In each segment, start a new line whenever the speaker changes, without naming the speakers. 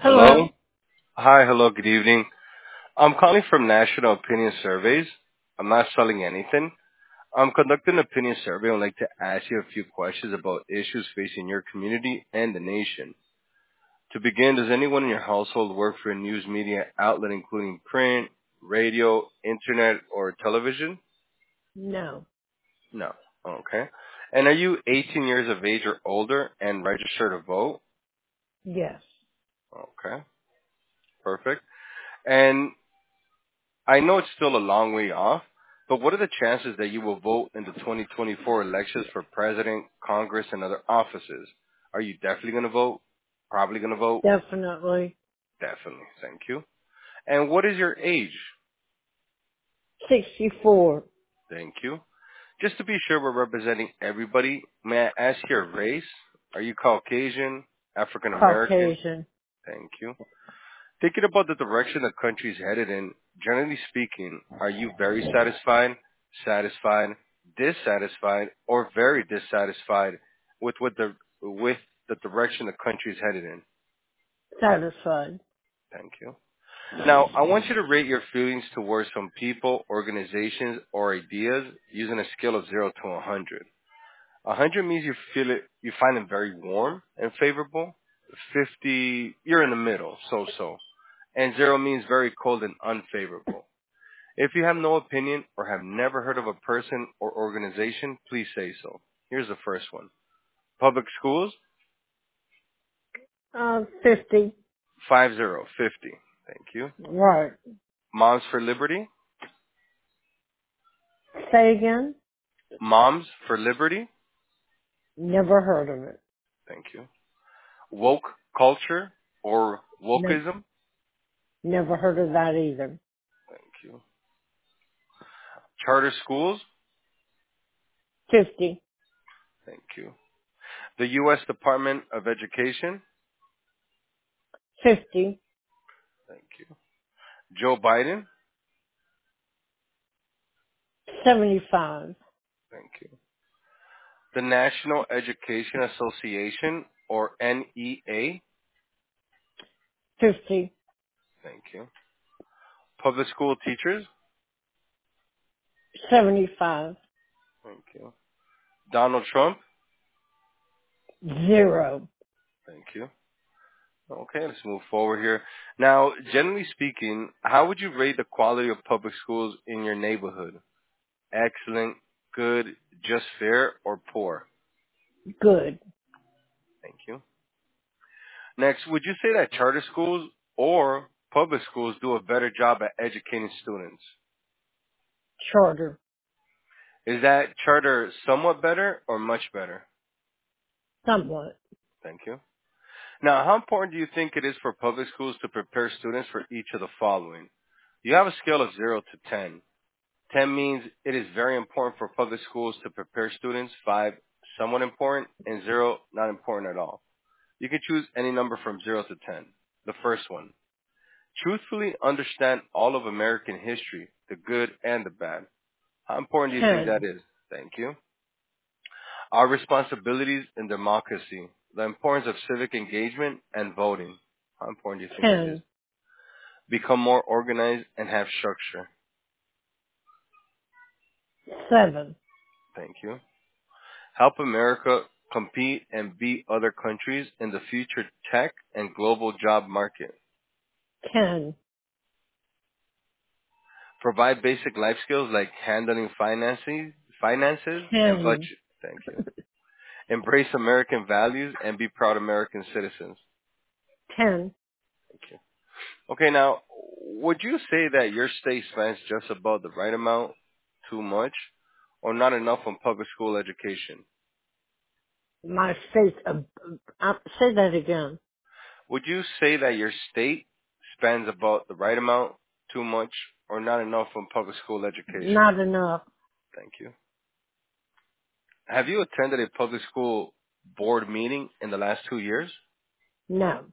Hello.
Hello? Hi, hello, good evening. I'm calling from National Opinion Surveys. I'm not selling anything. I'm conducting an opinion survey. I'd like to ask you a few questions about issues facing your community and the nation. To begin, does anyone in your household work for a news media outlet including print, radio, internet, or television?
No.
No. Okay. And are you 18 years of age or older and registered to vote?
Yes.
Okay. Perfect. And I know it's still a long way off, but what are the chances that you will vote in the 2024 elections for president, Congress, and other offices? Are you definitely going to vote? Probably going to vote?
Definitely.
Definitely. Thank you. And what is your age?
64.
Thank you. Just to be sure we're representing everybody, may I ask your race? Are you Caucasian, African American?
Caucasian.
Thank you. Thinking about the direction the country is headed in, generally speaking, are you very satisfied, satisfied, dissatisfied, or very dissatisfied with the direction the country is headed in?
Satisfied.
Thank you. Now, I want you to rate your feelings towards some people, organizations, or ideas using a scale of 0 to 100. 100 means you find them very warm and favorable. 50, you're in the middle, so-so. And 0 means very cold and unfavorable. If you have no opinion or have never heard of a person or organization, please say so. Here's the first one. Public schools,
50.
50. Thank you.
Right.
Moms for Liberty,
Say again?
Moms for Liberty.
Never heard of it.
Thank you. Woke culture or
Ne-
wokeism.
Never heard of that either.
Thank you. Charter schools.
50.
Thank you. The U.S. Department of Education.
50.
Thank you. Joe Biden.
75.
Thank you. The National Education Association or NEA.
50.
Thank you. Public school teachers.
75.
Thank you. Donald Trump.
0.
Thank you. Okay, let's move forward here. Now, generally speaking, how would you rate the quality of public schools in your neighborhood? Excellent, good, just fair, or poor?
Good.
Thank you. Next, would you say that charter schools or public schools do a better job at educating students?
Charter.
Is that charter somewhat better or much better?
Somewhat.
Thank you. Now, how important do you think it is for public schools to prepare students for each of the following? You have a scale of 0 to 10. 10 means it is very important for public schools to prepare students. 5, somewhat important. And 0, not important at all. You can choose any number from 0 to 10. The first one. Truthfully understand all of American history, the good and the bad. How important do you think that
10.
is? Thank you. Our responsibilities in democracy, the importance of civic engagement and voting. How important do you think that is?
10.
Become more organized and have structure.
7.
Thank you. Help America compete and beat other countries in the future tech and global job market.
10.
Provide basic life skills like handling finances and
10.
budget. Thank you. Embrace American values and be proud American citizens.
10.
Thank you. Okay, now, would you say that your state spends just about the right amount, too much, or not enough on public school education?
My state, say that again.
Would you say that your state spends about the right amount, too much, or not enough on public school education?
Not enough.
Thank you. Have you attended a public school board meeting in the last 2 years?
No.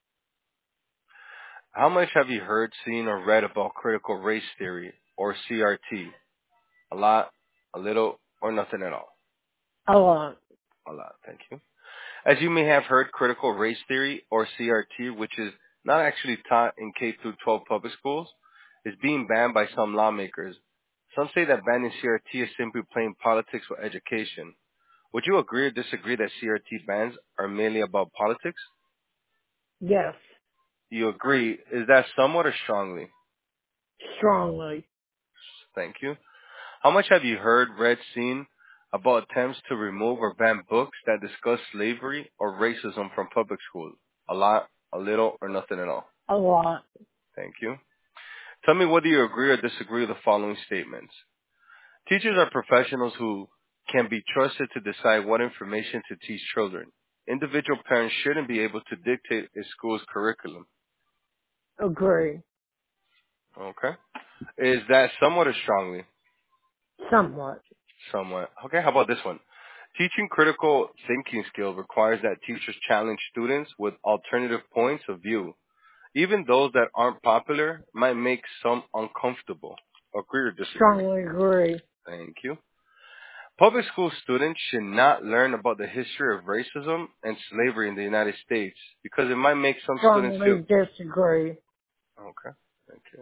How much have you heard, seen, or read about critical race theory or CRT? A lot, a little, or nothing at all?
A lot.
A lot. Thank you. As you may have heard, critical race theory or CRT, which is not actually taught in K through 12 public schools, is being banned by some lawmakers. Some say that banning CRT is simply playing politics with education. Would you agree or disagree that CRT bans are mainly about politics?
Yes.
You agree. Is that somewhat or strongly?
Strongly.
Thank you. How much have you heard, read, seen about attempts to remove or ban books that discuss slavery or racism from public schools? A lot, a little, or nothing at all?
A lot.
Thank you. Tell me whether you agree or disagree with the following statements. Teachers are professionals who can be trusted to decide what information to teach children. Individual parents shouldn't be able to dictate a school's curriculum.
Agree.
Okay. Is that somewhat or strongly?
Somewhat.
Somewhat. Okay, how about this one? Teaching critical thinking skills requires that teachers challenge students with alternative points of view. Even those that aren't popular might make some uncomfortable. Agree or disagree?
Strongly agree.
Thank you. Public school students should not learn about the history of racism and slavery in the United States because it might make some students feel.
Strongly disagree.
Okay, thank you.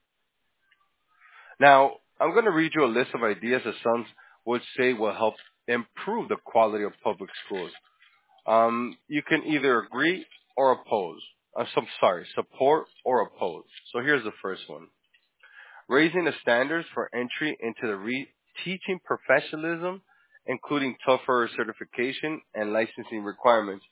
Now, I'm going to read you a list of ideas that some would say will help improve the quality of public schools. You can either agree or oppose. Support or oppose. So here's the first one. Raising the standards for entry into the teaching professionalism, including tougher certification and licensing requirements.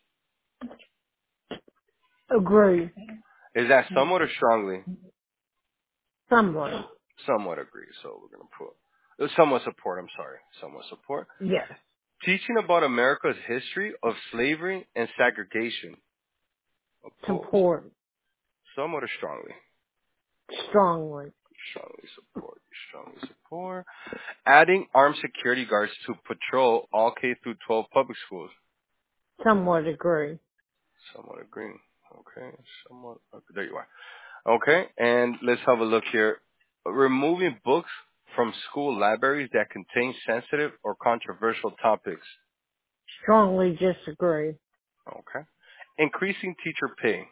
Agree.
Is that somewhat or strongly?
Somewhat.
Somewhat agree. So we're going to put somewhat support. I'm sorry. Somewhat support.
Yes.
Teaching about America's history of slavery and segregation. Oppose.
Support.
Somewhat or strongly?
Strongly.
Strongly support. Strongly support. Adding armed security guards to patrol all K through 12 public schools.
Somewhat agree.
Somewhat agree. Okay. Somewhat. Okay. There you are. Okay. And let's have a look here. Removing books from school libraries that contain sensitive or controversial topics.
Strongly disagree.
Okay. Increasing teacher pay.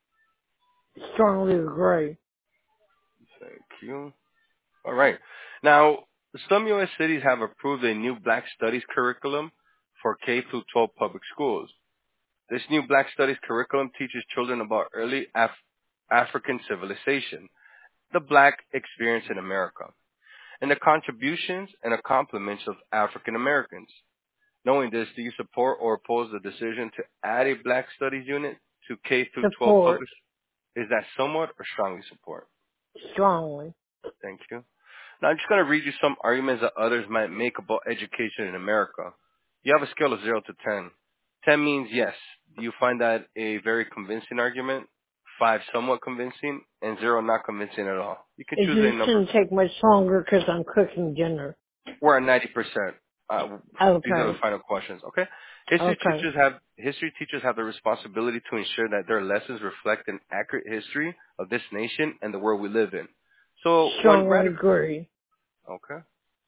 Strongly agree.
Thank you. All right. Now, some U.S. cities have approved a new Black Studies curriculum for K through 12 public schools. This new Black Studies curriculum teaches children about early African civilization, the Black experience in America, and the contributions and accomplishments of African Americans. Knowing this, do you support or oppose the decision to add a Black Studies unit to K through 12
Support.
public? Is that somewhat or strongly support?
Strongly.
Thank you. Now I'm just going to read you some arguments that others might make about education in America. You have a scale of 0 to 10. 10 means yes. Do you find that a very convincing argument? 5 somewhat convincing, and 0 not convincing at all. You can choose a
It
number.
shouldn't take much longer because I'm cooking dinner.
We're at 90%. These are the
Okay.
final questions. Okay.
Okay.
History teachers have the responsibility to ensure that their lessons reflect an accurate history of this nation and the world we live in. So
Strongly agree.
okay.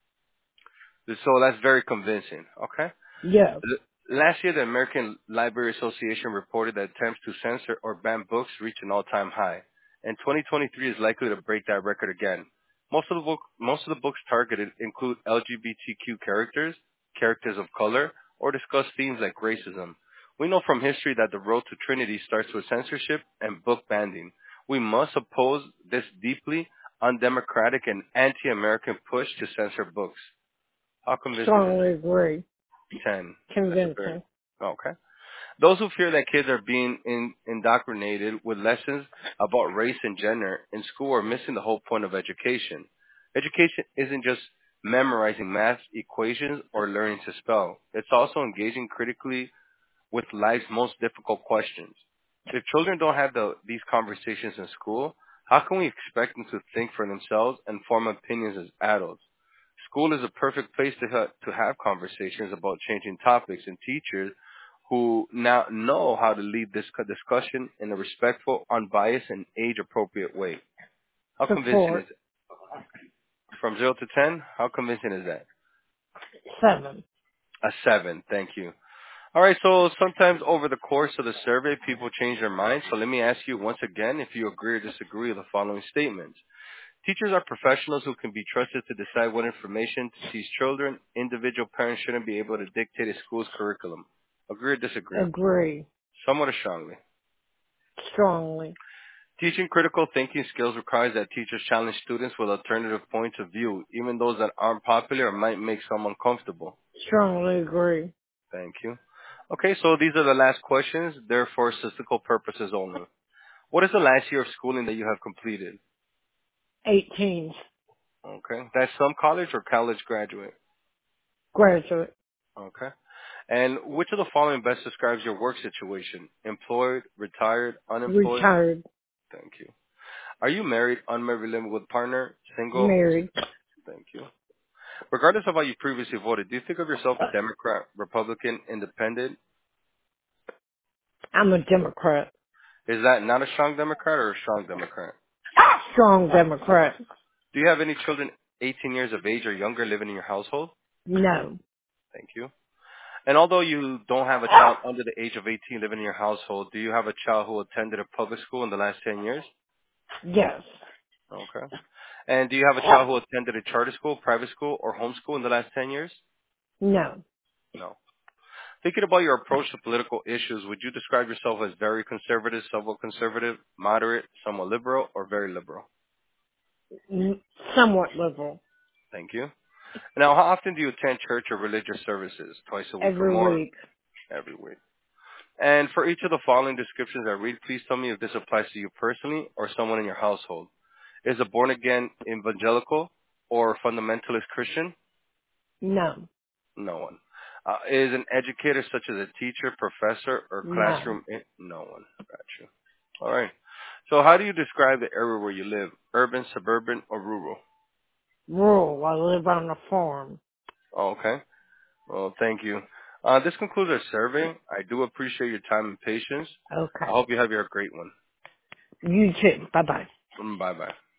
So that's very convincing. Okay.
Yes.
Last year, the American Library Association reported that attempts to censor or ban books reached an all-time high, and 2023 is likely to break that record again. Most of the books targeted include LGBTQ characters, characters of color, or discuss themes like racism. We know from history that the road to Trinity starts with censorship and book banning. We must oppose this deeply undemocratic and anti-American push to censor books. How convincing is
Strongly
that?
agree.
10. That's a very
Convincing.
okay. Those who fear that kids are being indoctrinated with lessons about race and gender in school are missing the whole point of education. Education isn't just memorizing math equations or learning to spell. It's also engaging critically with life's most difficult questions. If children don't have these conversations in school, how can we expect them to think for themselves and form opinions as adults? School is a perfect place to have conversations about changing topics, and teachers who now know how to lead this discussion in a respectful, unbiased, and age-appropriate way. How convincing is
Support.
it? From 0 to 10, how convincing is that?
7.
A 7, thank you. All right, so sometimes over the course of the survey, people change their minds. So let me ask you once again if you agree or disagree with the following statements. Teachers are professionals who can be trusted to decide what information to teach children. Individual parents shouldn't be able to dictate a school's curriculum. Agree or disagree?
Agree.
Somewhat or strongly.
Strongly.
Teaching critical thinking skills requires that teachers challenge students with alternative points of view, even those that aren't popular or might make some uncomfortable.
Strongly agree.
Thank you. Okay, so these are the last questions. They're for statistical purposes only. What is the last year of schooling that you have completed?
18.
Okay. That's some college or college graduate?
Graduate.
Okay. And which of the following best describes your work situation? Employed, retired, unemployed?
Retired.
Thank you. Are you married, unmarried, living with partner, single?
Married.
Thank you. Regardless of how you previously voted, do you think of yourself a Democrat, Republican, Independent?
I'm a Democrat.
Is that not a strong Democrat or a strong Democrat?
Strong Democrat.
Do you have any children 18 years of age or younger living in your household?
No.
Thank you. And although you don't have a child under the age of 18 living in your household, do you have a child who attended a public school in the last 10 years?
Yes.
Okay. And do you have a child who attended a charter school, private school, or homeschool in the last 10 years?
No.
No. Thinking about your approach to political issues, would you describe yourself as very conservative, somewhat conservative, moderate, somewhat liberal, or very liberal?
Somewhat liberal.
Thank you. Now, how often do you attend church or religious services? Twice a week or
Every
more?
week.
Every week. And for each of the following descriptions I read, please tell me if this applies to you personally or someone in your household. Is a born-again evangelical or fundamentalist Christian?
No.
No one. Is an educator such as a teacher, professor, or
No.
classroom? No one. Gotcha. All right. So how do you describe the area where you live? Urban, suburban, or rural?
Rural. I live on a farm.
Oh, okay. Well, thank you. This concludes our survey. I do appreciate your time and patience. I
Okay.
hope you have your great one.
You too. Bye bye.
Bye bye.